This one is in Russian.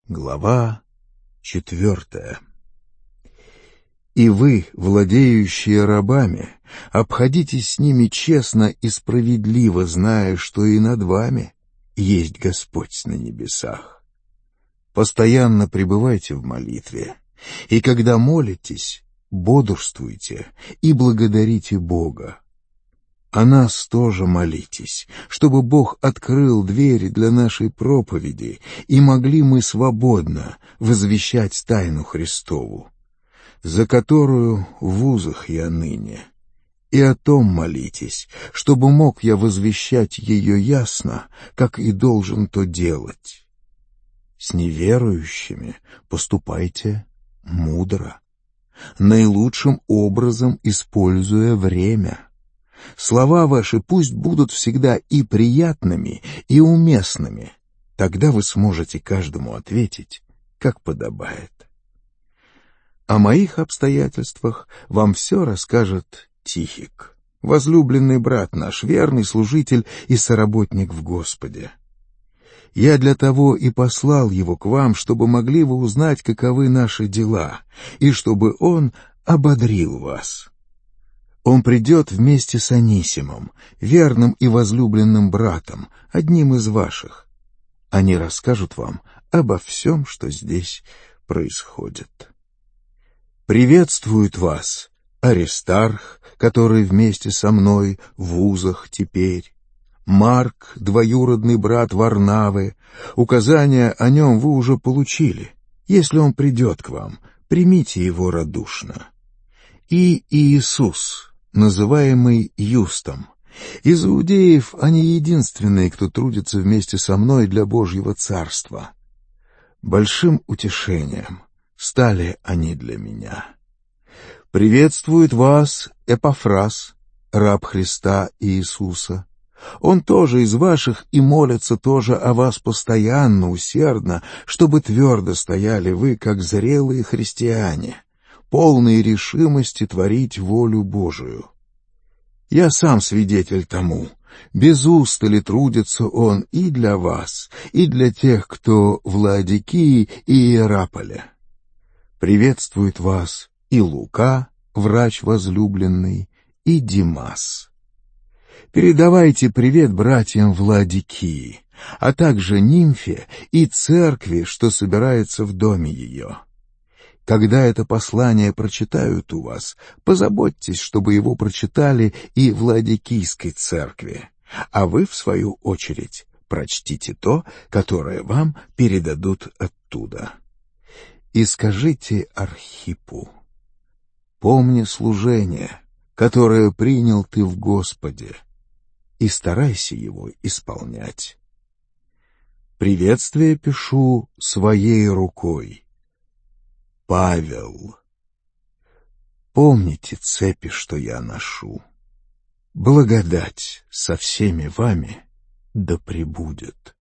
Глава 4. «И вы, владеющие рабами, обходитесь с ними честно и справедливо, зная, что и над вами есть Господь на небесах. Постоянно пребывайте в молитве, и когда молитесь, бодрствуйте и благодарите Бога. О нас тоже молитесь, чтобы Бог открыл двери для нашей проповеди, и могли мы свободно возвещать тайну Христову, за которую в узах я ныне. И о том молитесь, чтобы мог я возвещать ее ясно, как и должен то делать. С неверующими поступайте мудро, наилучшим образом используя время. Слова ваши пусть будут всегда и приятными, и уместными. Тогда вы сможете каждому ответить, как подобает. О моих обстоятельствах вам все расскажет Тихик, возлюбленный брат наш, верный служитель и соработник в Господе. Я для того и послал его к вам, чтобы могли вы узнать, каковы наши дела, и чтобы он ободрил вас. Он придет вместе с Анисимом, верным и возлюбленным братом, одним из ваших. Они расскажут вам обо всем, что здесь происходит. Приветствует вас Аристарх, который вместе со мной в узах теперь, Марк, двоюродный брат Варнавы. Указания о нем вы уже получили. Если он придет к вам, примите его радушно. И Иисус, называемый Юстом. Из иудеев они единственные, кто трудится вместе со мной для Божьего Царства. Большим утешением стали они для меня. Приветствует вас Эпафрас, раб Христа Иисуса. Он тоже из ваших и молится тоже о вас постоянно, усердно, чтобы твердо стояли вы, как зрелые христиане, полные решимости творить волю Божию. Я сам свидетель тому. Без устали трудится он и для вас, и для тех, кто в Лаодикии и Иераполе. Приветствует вас и Лука, врач возлюбленный, и Димас. Передавайте привет братьям в Лаодикии, а также Нимфе и церкви, что собирается в доме ее. Когда это послание прочитают у вас, позаботьтесь, чтобы его прочитали и в Лаодикийской церкви, а вы, в свою очередь, прочтите то, которое вам передадут оттуда. И скажите Архипу: помни служение, которое принял ты в Господе, и старайся его исполнять. Приветствие пишу своей рукой. Павел. Помните цепи, что я ношу. Благодать со всеми вами да пребудет.